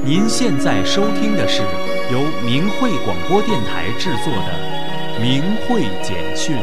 您现在收听的是由明慧广播电台制作的明慧简讯。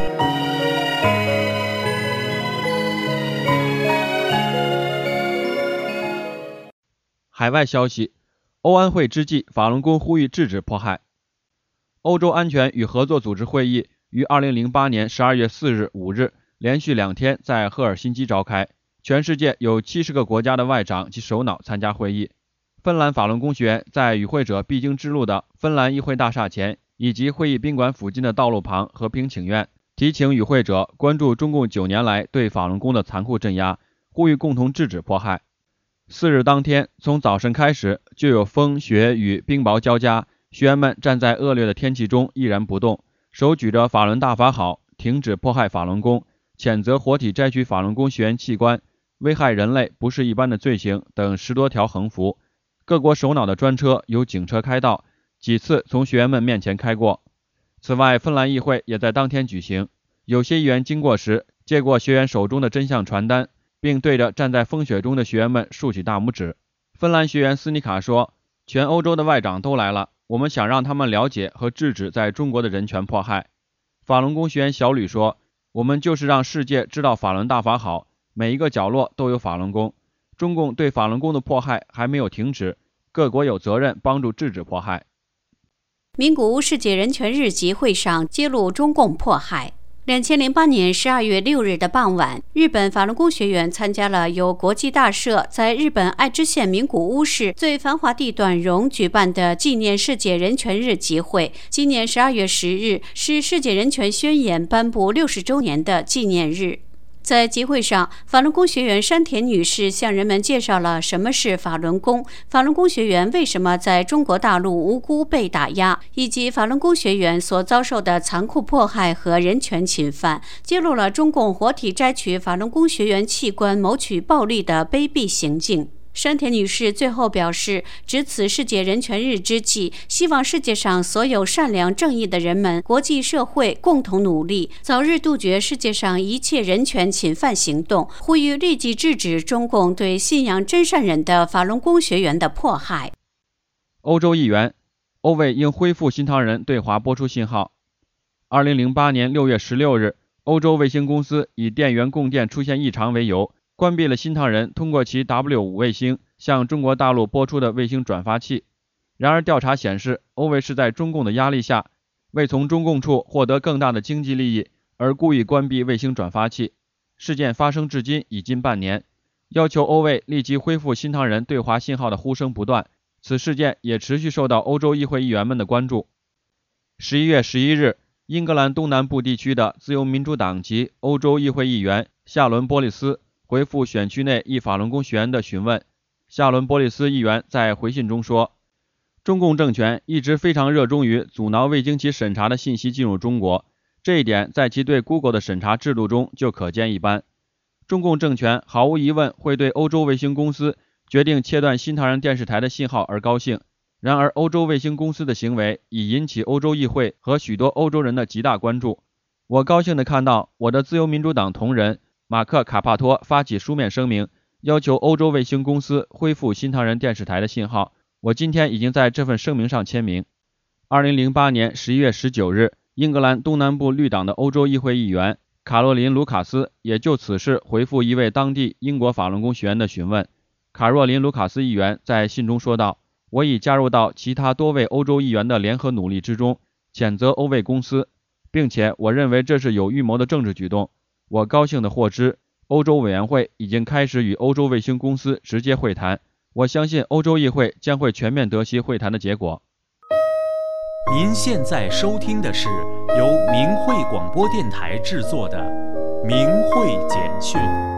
海外消息，欧安会之际，法轮功呼吁制止迫害。欧洲安全与合作组织会议于2008年12月4日、5日连续2天在赫尔辛基召开，全世界有70个国家的外长及首脑参加会议。芬兰法轮功学员在与会者必经之路的芬兰议会大厦前以及会议宾馆附近的道路旁和平请愿，提请与会者关注中共9年来对法轮功的残酷镇压，呼吁共同制止迫害。4日当天，从早晨开始就有风雪雨冰雹交加，学员们站在恶劣的天气中毅然不动，手举着法轮大法好，停止迫害法轮功，谴责活体摘取法轮功学员器官，危害人类不是一般的罪行等10多条横幅。各国首脑的专车由警车开道，几次从学员们面前开过。此外，芬兰议会也在当天举行，有些议员经过时接过学员手中的真相传单，并对着站在风雪中的学员们竖起大拇指。芬兰学员斯尼卡说，全欧洲的外长都来了，我们想让他们了解和制止在中国的人权迫害。法轮功学员小吕说，我们就是让世界知道法轮大法好，每一个角落都有法轮功。中共对法轮功的迫害还没有停止，各国有责任帮助制止迫害。 名古屋世界人权日集会上揭露中共迫害。2008年12月6日的傍晚，日本法轮功学员参加了由国际大社在日本爱知县名古屋市最繁华地段荣举办的纪念世界人权日集会。今年12月10日是世界人权宣言颁布60周年的纪念日。在集会上，法轮功学员山田女士向人们介绍了什么是法轮功，法轮功学员为什么在中国大陆无辜被打压，以及法轮功学员所遭受的残酷迫害和人权侵犯，揭露了中共活体摘取法轮功学员器官谋取暴利的卑鄙行径。山田女士最后表示，值此世界人权日之际，希望世界上所有善良正义的人们，国际社会共同努力，早日杜绝世界上一切人权侵犯行动，呼吁立即制止中共对信仰真善忍的法轮功学员的迫害。 欧洲议员，欧卫应恢复新唐人对华播出信号。2008年6月16日，欧洲卫星公司以电源供电出现异常为由，关闭了新唐人通过其 W5 卫星向中国大陆播出的卫星转发器。然而调查显示，欧卫是在中共的压力下，为从中共处获得更大的经济利益而故意关闭卫星转发器。事件发生至今已近半年，要求欧卫立即恢复新唐人对华信号的呼声不断，此事件也持续受到欧洲议会议员们的关注。11月11日，英格兰东南部地区的自由民主党籍欧洲议会议员夏伦·波利斯回复选区内一法轮功学员的询问。夏伦·波利斯议员在回信中说，中共政权一直非常热衷于阻挠未经其审查的信息进入中国，这一点在其对 Google 的审查制度中就可见一斑。中共政权毫无疑问会对欧洲卫星公司决定切断新唐人电视台的信号而高兴，然而欧洲卫星公司的行为已引起欧洲议会和许多欧洲人的极大关注。我高兴地看到我的自由民主党同仁马克·卡帕托发起书面声明，要求欧洲卫星公司恢复新唐人电视台的信号。我今天已经在这份声明上签名。2008年11月19日，英格兰东南部绿党的欧洲议会议员卡洛琳·卢卡斯也就此事回复一位当地英国法轮功学员的询问。卡洛琳·卢卡斯议员在信中说道，我已加入到其他多位欧洲议员的联合努力之中，谴责欧卫公司，并且我认为这是有预谋的政治举动。我高兴地获知，欧洲委员会已经开始与欧洲卫星公司直接会谈，我相信欧洲议会将会全面得悉会谈的结果。 您现在收听的是由明慧广播电台制作的明慧简讯。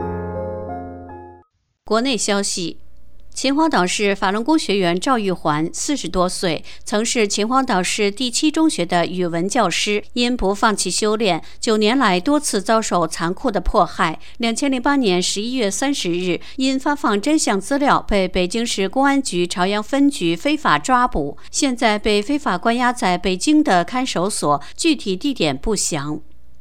国内消息，秦皇岛市法轮功学员赵玉环40多岁，曾是秦皇岛市第7中学的语文教师，因不放弃修炼，9年来多次遭受残酷的迫害。2008年11月30日，因发放真相资料被北京市公安局朝阳分局非法抓捕，现在被非法关押在北京的看守所，具体地点不详。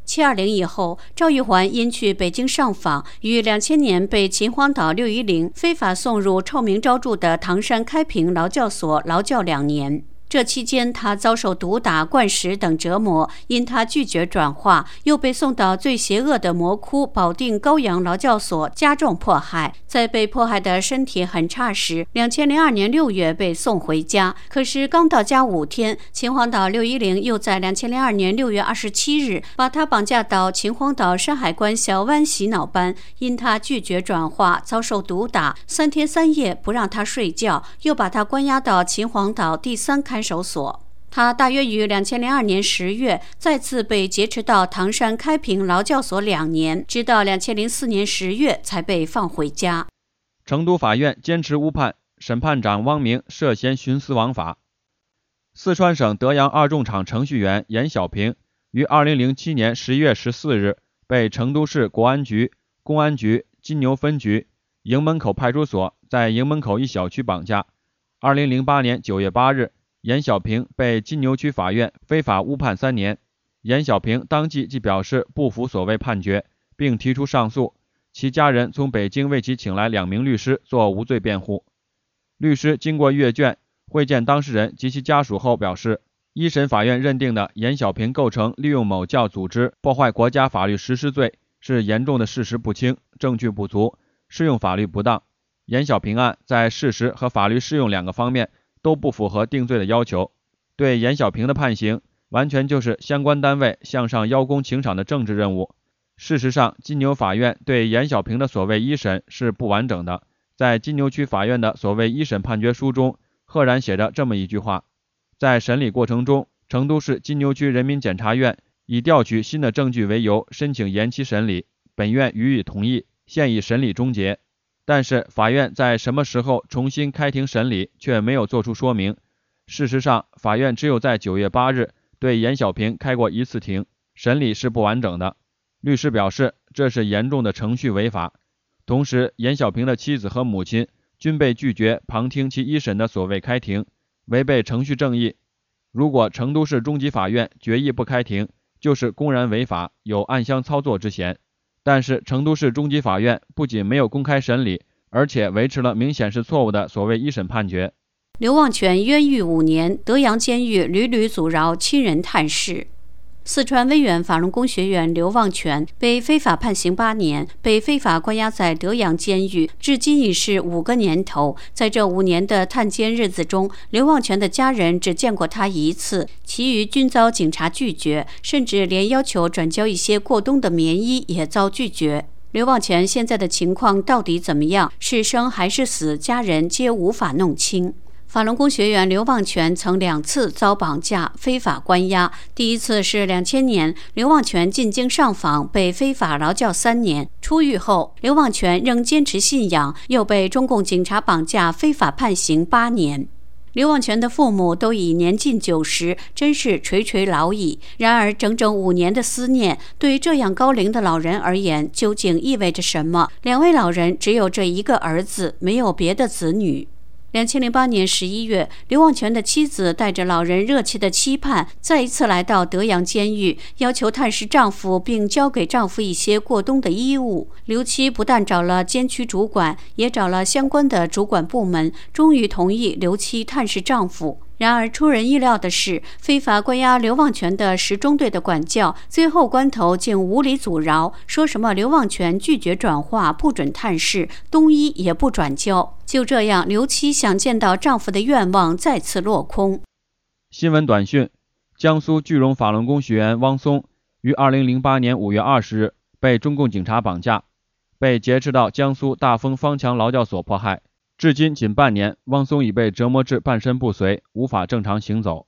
720以后，赵玉环因去北京上访，于2000年被秦皇岛610非法送入臭名昭著的唐山开平劳教所劳教2年。这期间，他遭受毒打、灌食等折磨，因他拒绝转化，又被送到最邪恶的魔窟保定高阳劳教所加重迫害。在被迫害的身体很差时，2002年6月被送回家。可是刚到家5天，秦皇岛610又在2002年6月27日把他绑架到秦皇岛山海关小湾洗脑班，因他拒绝转化，遭受毒打，3天3夜不让他睡觉，又把他关押到秦皇岛第3看守所。他大约于2002年10月再次被劫持到唐山开平劳教所2年，直到2004年10月才被放回家。 成都法院坚持误判，审判长汪明涉嫌徇私枉法。四川省德阳2重厂程序员严小平于2007年11月14日被成都市国安局、公安局、金牛分局、营门口派出所在营门口一小区绑架。2008年9月8日，严小平被金牛区法院非法误判3年。严小平当即即表示不服所谓判决，并提出上诉。其家人从北京为其请来2名律师做无罪辩护。律师经过阅卷，会见当事人及其家属后表示，一审法院认定的严小平构成利用某教组织破坏国家法律实施罪，是严重的事实不清、证据不足、适用法律不当。严小平案在事实和法律适用2个方面都不符合定罪的要求。对严小平的判刑，完全就是相关单位向上邀功请赏的政治任务。事实上，金牛法院对严小平的所谓一审是不完整的。在金牛区法院的所谓一审判决书中，赫然写着这么一句话：在审理过程中，成都市金牛区人民检察院以调取新的证据为由申请延期审理，本院予以同意，现已审理终结。但是法院在什么时候重新开庭审理却没有做出说明。事实上，法院只有在9月8日对严小平开过1次庭，审理是不完整的。律师表示，这是严重的程序违法。同时，严小平的妻子和母亲均被拒绝旁听其一审的所谓开庭，违背程序正义。如果成都市中级法院决议不开庭，就是公然违法，有暗箱操作之嫌。但是成都市中级法院不仅没有公开审理，而且维持了明显是错误的所谓一审判决。 刘旺全冤狱5年，德阳监狱屡屡阻挠亲人探视。四川威远法轮功学员刘旺全被非法判刑8年，被非法关押在德阳监狱，至今已是5个年头。在这5年的探监日子中，刘旺全的家人只见过他1次，其余均遭警察拒绝，甚至连要求转交一些过冬的棉衣也遭拒绝。刘旺全现在的情况到底怎么样？是生还是死？家人皆无法弄清。法轮功学员刘旺全曾2次遭绑架、非法关押。第一次是2000年，刘旺全进京上访，被非法劳教3年。出狱后，刘旺全仍坚持信仰，又被中共警察绑架，非法判刑8年。刘旺全的父母都已年近90，真是垂垂老矣。然而，整整5年的思念，对这样高龄的老人而言，究竟意味着什么？2位老人只有这1个儿子，没有别的子女。2008年11月，刘旺全的妻子带着老人热切的期盼，再一次来到德阳监狱，要求探视丈夫，并交给丈夫一些过冬的衣物。刘妻不但找了监区主管，也找了相关的主管部门，终于同意刘妻探视丈夫。然而出人意料的是，非法关押刘旺全的10中队的管教，最后关头竟无理阻挠，说什么刘旺全拒绝转化，不准探视，冬衣也不转交。就这样，刘妻想见到丈夫的愿望再次落空。 新闻短讯：江苏句容法轮功学员汪松于2008年5月20日被中共警察绑架，被劫持到江苏大丰方强劳教所迫害。至今仅半年，汪松已被折磨至半身不遂，无法正常行走。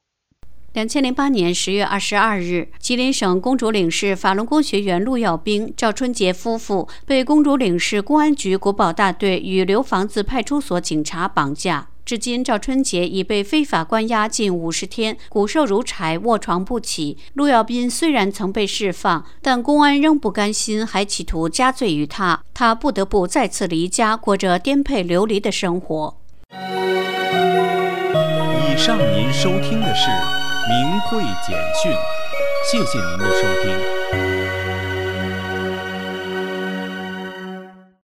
2008年10月22日，吉林省公主岭市法轮功学员陆耀兵、赵春杰夫妇被公主岭市公安局国保大队与刘房子派出所警察绑架。至今，赵春杰已被非法关押近50天，骨瘦如柴，卧床不起。陆耀斌虽然曾被释放，但公安仍不甘心，还企图加罪于他，他不得不再次离家，过着颠沛流离的生活。 以上您收听的是明慧简讯，谢谢您的收听。